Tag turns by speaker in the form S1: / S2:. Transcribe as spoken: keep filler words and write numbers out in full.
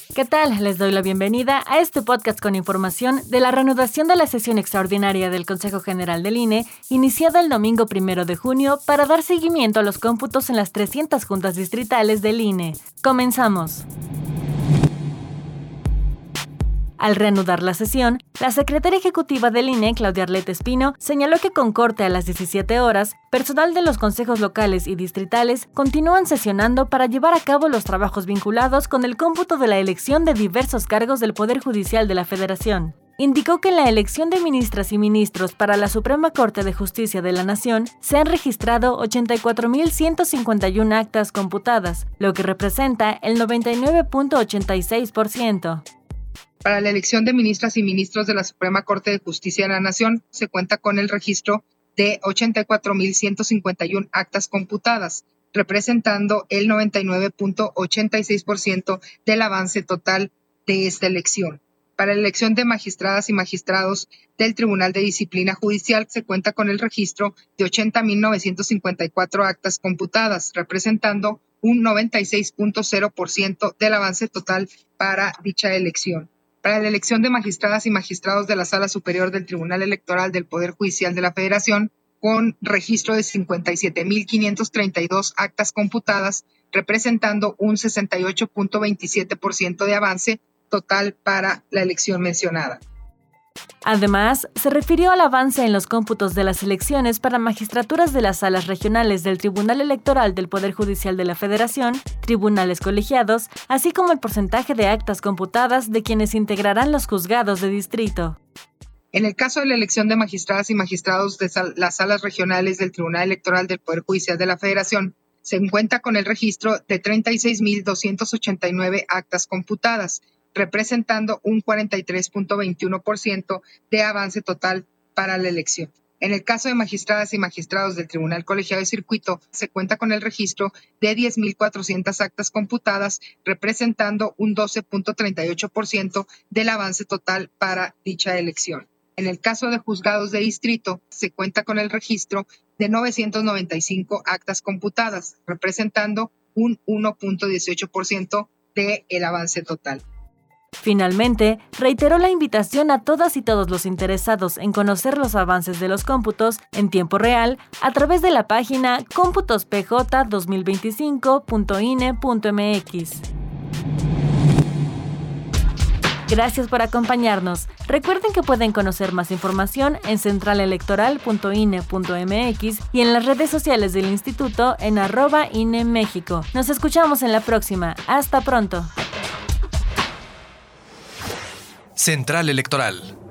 S1: ¿Qué tal? Les doy la bienvenida a este podcast con información de la reanudación de la sesión extraordinaria del Consejo General del I N E, iniciada el domingo primero de junio para dar seguimiento a los cómputos en las trescientas juntas distritales del I N E. Comenzamos. Al reanudar la sesión, la secretaria ejecutiva del I N E, Claudia Arlette Espino, señaló que con corte a las diecisiete horas, personal de los consejos locales y distritales continúan sesionando para llevar a cabo los trabajos vinculados con el cómputo de la elección de diversos cargos del Poder Judicial de la Federación. Indicó que en la elección de ministras y ministros para la Suprema Corte de Justicia de la Nación se han registrado ochenta y cuatro mil ciento cincuenta y uno actas computadas, lo que representa el noventa y nueve punto ochenta y seis por ciento.
S2: Para la elección de ministras y ministros de la Suprema Corte de Justicia de la Nación, se cuenta con el registro de ochenta y cuatro mil ciento cincuenta y uno actas computadas, representando el noventa y nueve punto ochenta y seis por ciento del avance total de esta elección. Para la elección de magistradas y magistrados del Tribunal de Disciplina Judicial, se cuenta con el registro de ochenta mil novecientos cincuenta y cuatro actas computadas, representando un noventa y seis punto cero por ciento del avance total para dicha elección. Para la elección de magistradas y magistrados de la Sala Superior del Tribunal Electoral del Poder Judicial de la Federación, con registro de cincuenta y siete mil quinientas treinta y dos actas computadas, representando un sesenta y ocho punto veintisiete por ciento de avance total para la elección mencionada.
S1: Además, se refirió al avance en los cómputos de las elecciones para magistraturas de las salas regionales del Tribunal Electoral del Poder Judicial de la Federación, tribunales colegiados, así como el porcentaje de actas computadas de quienes integrarán los juzgados de distrito.
S2: En el caso de la elección de magistradas y magistrados de sal- las salas regionales del Tribunal Electoral del Poder Judicial de la Federación, se cuenta con el registro de treinta y seis mil doscientas ochenta y nueve actas computadas, representando un cuarenta y tres punto veintiuno por ciento de avance total para la elección. En el caso de magistradas y magistrados del Tribunal Colegiado de Circuito, se cuenta con el registro de diez mil cuatrocientas actas computadas, representando un doce punto treinta y ocho por ciento del avance total para dicha elección. En el caso de juzgados de distrito, se cuenta con el registro de novecientas noventa y cinco actas computadas, representando un uno punto dieciocho por ciento del avance total.
S1: Finalmente, reiteró la invitación a todas y todos los interesados en conocer los avances de los cómputos en tiempo real a través de la página cómputos p j dos mil veinticinco punto i n e punto m x. Gracias por acompañarnos. Recuerden que pueden conocer más información en central electoral punto i n e punto m x y en las redes sociales del Instituto en arroba I N E México. Nos escuchamos en la próxima. Hasta pronto.
S3: Central Electoral.